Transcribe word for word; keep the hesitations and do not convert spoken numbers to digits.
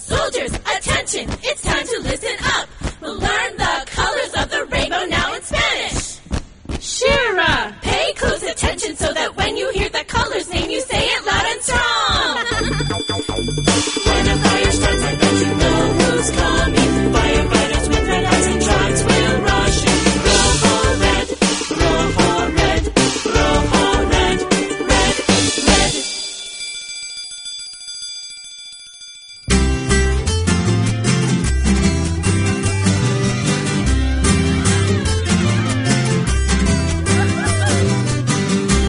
Soldiers, attention, it's time to listen up. We'll learn the colors of the rainbow now in Spanish. Shira, pay close attention so